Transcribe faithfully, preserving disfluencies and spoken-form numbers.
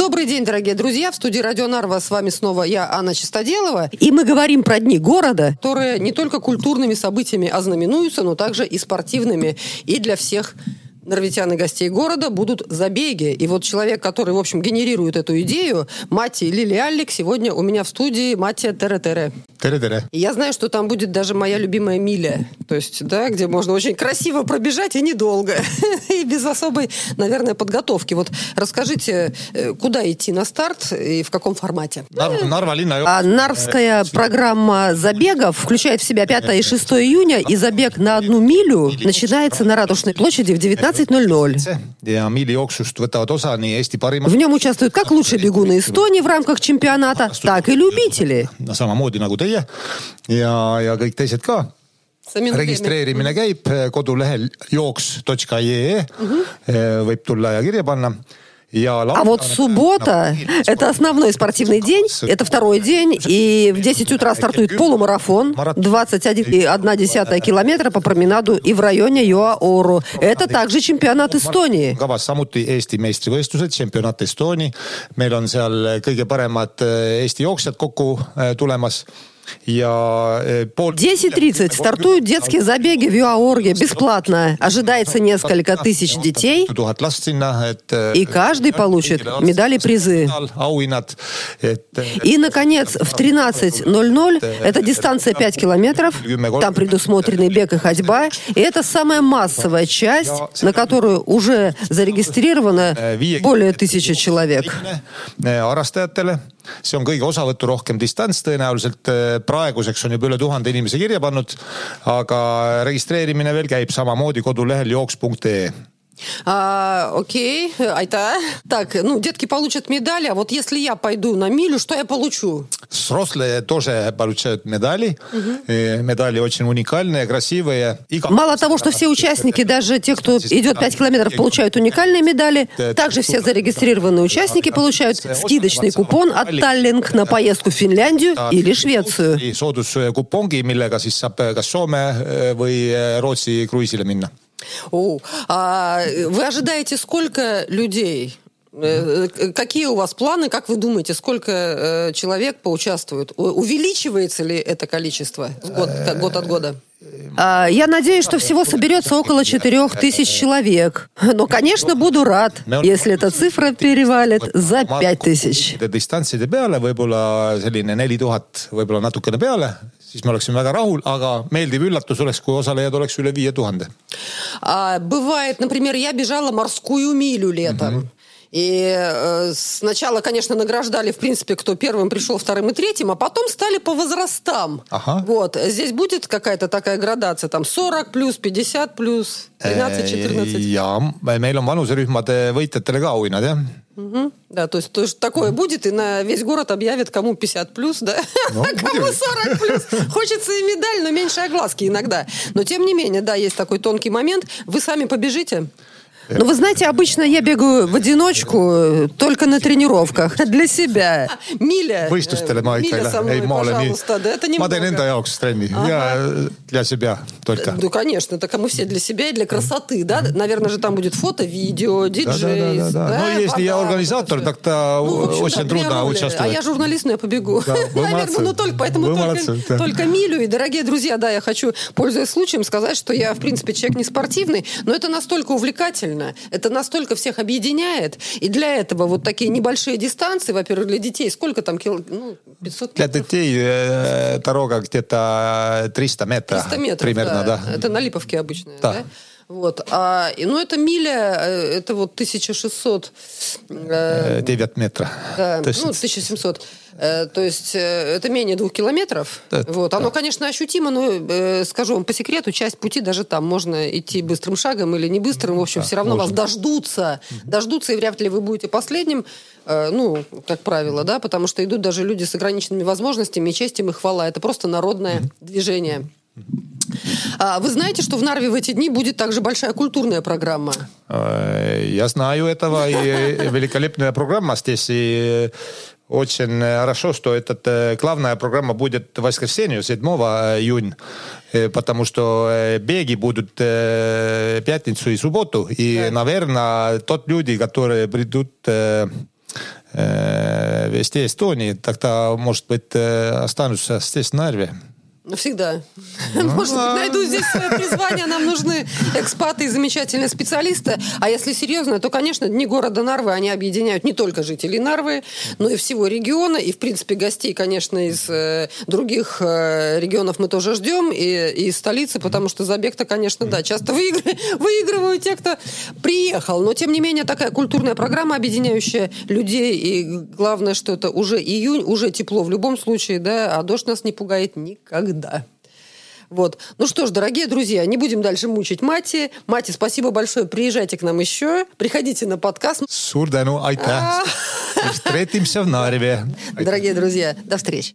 Добрый день, дорогие друзья. В студии Радио Нарва с вами снова я, Анна Чистоделова. И мы говорим про дни города, которые не только культурными событиями ознаменуются, но также и спортивными. И для всех норвитян и гостей города будут забеги. И вот человек, который, в общем, генерирует эту идею, Мати Лили-Аллик, сегодня у меня в студии. Мати, тере-тере. Тере-тере. И я знаю, что там будет даже моя любимая миля. То есть, да, где можно очень красиво пробежать и недолго. И без особой, наверное, подготовки. Вот расскажите, куда идти на старт и в каком формате? Нар- Нарва-Линна. А Нарвская программа забегов включает в себя пятого и шестого июня, и забег на одну милю начинается на Ратушной площади в девятнадцать ноль ноль. В нем участвуют как лучшие бегуны Эстонии в рамках чемпионата, так и любители. Samamoodi nagu teie ja, ja kõik teised ka. Registreerimine käib kodulehel jooks точка ee. Võib tulla ja kirja panna. А вот суббота – это основной спортивный день, это второй день, и в десять утра стартует полумарафон, двадцать один и одна десятая километра по променаду и в районе Joa-Oru. Это также чемпионат Эстонии. Kavas samuti Eesti meistrivõistlused, čempionat Estonia. Meil on seal kõige paremad Eesti jooksjad kokku tulemas. десять тридцать стартуют детские забеги в Joa-Orге бесплатно. Ожидается несколько тысяч детей, и каждый получит медали и призы. И, наконец, в тринадцать ноль ноль это дистанция пять километров, там предусмотрены бег и ходьба, и это самая массовая часть, на которую уже зарегистрировано более тысячи человек. See on kõige osavõttu rohkem distants tõenäoliselt. Praeguseks on juba üle tuhande inimese kirja pannud, aga registreerimine veel käib samamoodi kodulehel jooks punkt ee. А, окей, айта. Так, ну, детки получат медали, а вот если я пойду на милю, что я получу? Взрослые тоже получают медали. Uh-huh. Медали очень уникальные, красивые. Мало того, что все участники, даже те, кто идет пять километров, получают уникальные медали, также все зарегистрированные участники получают скидочный купон от Tallink на поездку в Финляндию или Швецию. Sooduskuppongi, millega siis saab kas Soome või Rootsi kruiisile minna. О, а вы ожидаете сколько людей? Какие у вас планы? Как вы думаете, сколько человек поучаствует? Увеличивается ли это количество год, год от года? Я надеюсь, что всего соберется около четырех тысяч человек. Но, конечно, буду рад, если эта цифра перевалит за пять тысяч. Distantside peale võib-olla selline neli tuhat, võib-olla natukene peale, siis me oleksime väga rahul, aga meeldiv üllatus oleks, kui osalejad oleks üle viie tuhande. Бывает, например, я бежала морскую милю летом. Mm-hmm. И э, сначала, конечно, награждали, в принципе, кто первым пришел, вторым и третьим, а потом стали по возрастам. Ага. Вот. Здесь будет какая-то такая градация, там сорок плюс, пятьдесят плюс, тринадцать четырнадцать. Ja, meil on vanuserühmade võitjatele ka auhinnad, jah? Угу. Да, то есть, то есть такое будет, и на весь город объявят, кому пятьдесят плюс, да, ну, а кому сорок плюс. Хочется и медаль, но меньше огласки иногда. Но, тем не менее, да, есть такой тонкий момент. Вы сами побежите? Ну, вы знаете, обычно я бегаю в одиночку, только на тренировках, для себя. Миля. Võistlustele ma ikka Миля со мной, ei, ma olen nii. Да, это немного. Ma teen enda jaoks trenni. Ага. Я для себя только. Ну, конечно, так мы все для себя и для красоты, да? Наверное же там будет фото, видео, диджей. Да, да, да, да. Да, ну, если я организатор, так то ну, общем, очень да, трудно участвовать. А я журналист, но я побегу. Да, наверное, ну только поэтому только, молодцы, да. только милю. И, дорогие друзья, да, я хочу, пользуясь случаем, сказать, что я, в принципе, человек не спортивный, но это настолько увлекательно, это настолько только всех объединяет. И для этого вот такие небольшие дистанции, во-первых, для детей, сколько там кил... ну, пятьсот Для детей э, дорога где-то триста метров. триста метров, примерно, да. да. Это на Липовке обычно, да? да? Вот. А, ну, это миля, это вот тысяча шестьсот... Э, девять метров. Да, ну, тысяча семьсот. Э, то есть это менее двух километров. Да, вот. Оно, да. конечно, ощутимо, но, э, скажу вам по секрету, часть пути даже там можно идти быстрым шагом или не быстрым. В общем, да, все равно можно. Вас дождутся. Mm-hmm. Дождутся, и вряд ли вы будете последним. Э, ну, как правило, да, потому что идут даже люди с ограниченными возможностями, и честь им и хвала. Это просто народное mm-hmm. движение. А вы знаете, что в Нарве в эти дни будет также большая культурная программа? Я знаю этого, и великолепная программа здесь, и очень хорошо, что эта главная программа будет в воскресенье, седьмого июня, потому что беги будут в пятницу и субботу, и, да. наверное, тот люди, которые придут э, вести Эстонии, тогда, может быть, э, останутся здесь в Нарве. Всегда. Ну, может быть, найду здесь свое призвание. Нам нужны экспаты и замечательные специалисты. А если серьезно, то, конечно, Дни города Нарвы, они объединяют не только жителей Нарвы, но и всего региона. И, в принципе, гостей, конечно, из э, других э, регионов мы тоже ждем. И, и из столицы, потому что забег-то, конечно, да, часто выигры, выигрывают те, кто приехал. Но, тем не менее, такая культурная программа, объединяющая людей. И главное, что это уже июнь, уже тепло в любом случае, да, а дождь нас не пугает никогда. Да. Вот. Ну что ж, дорогие друзья, не будем дальше мучить Мати. Мати, спасибо большое. Приезжайте к нам еще. Приходите на подкаст. Suur tänu, aitäh. Встретимся в Нарве. Дорогие друзья, до встречи.